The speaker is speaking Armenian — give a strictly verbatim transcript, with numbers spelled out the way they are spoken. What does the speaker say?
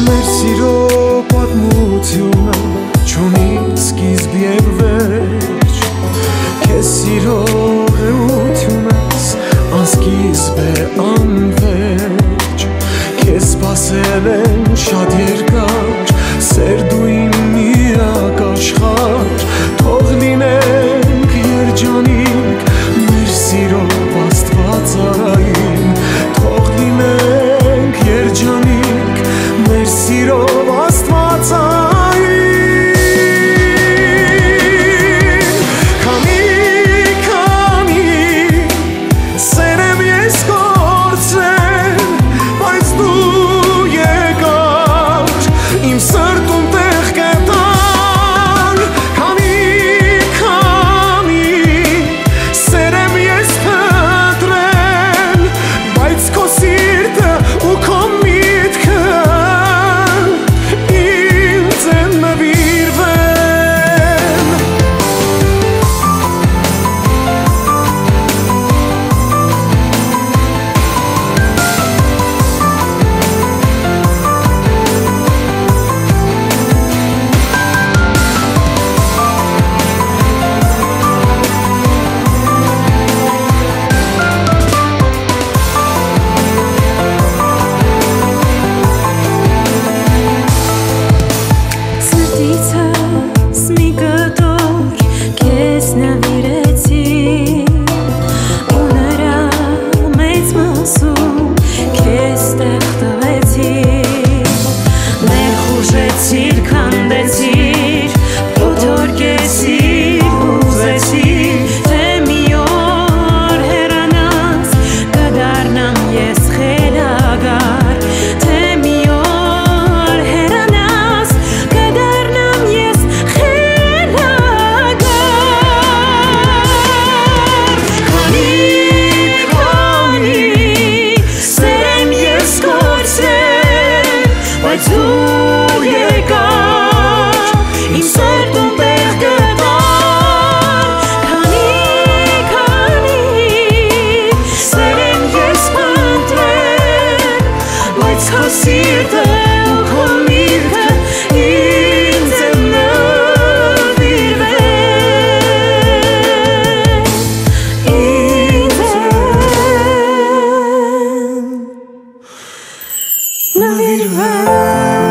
մեր սիրո պատմությունը չունի սկիզբ և վերջ, քեզ սիրող էությունս անսկիզբ է անվերջ, քեզ սպասել են շատ երկար, սեր դու իմ միակ աշխարհ, թող լինենք երջանիկ մեր սիրով Աստվածային, թող լինենք երջանիկ մեր սիրով Աստվածային, քանի քանի սեր եմ ես կորցրել, բայց դու եկար իմ սրտում տեղ գտար, քանի քանի սեր եմ ես փնտրել, բայց քո սիրտը ու քո միտքը ինձ են նվիրվել։ Սրտիցս մի կտոր քեզ նվիրեցի, ու նրա մեծ մասում քեզ տեղ տվեցի, ներխուժեցիր, քանդեցիր, փոթորկեցիր, ուզեցիր, թե մի օր հեռանաս, կդառնամ ես խելագար, թե մի օր հեռանաս, կդառնամ ես խելագար, քանի քանի սեր եմ ես կորցրել, բայց դու եկար իմ սրտում տեղ գտար, քանի քանի սեր եմ ես փնտրել, բայց քո սիրտը ու քո միտքը ինձ են նվիրվել, ինձ են նվիրվել։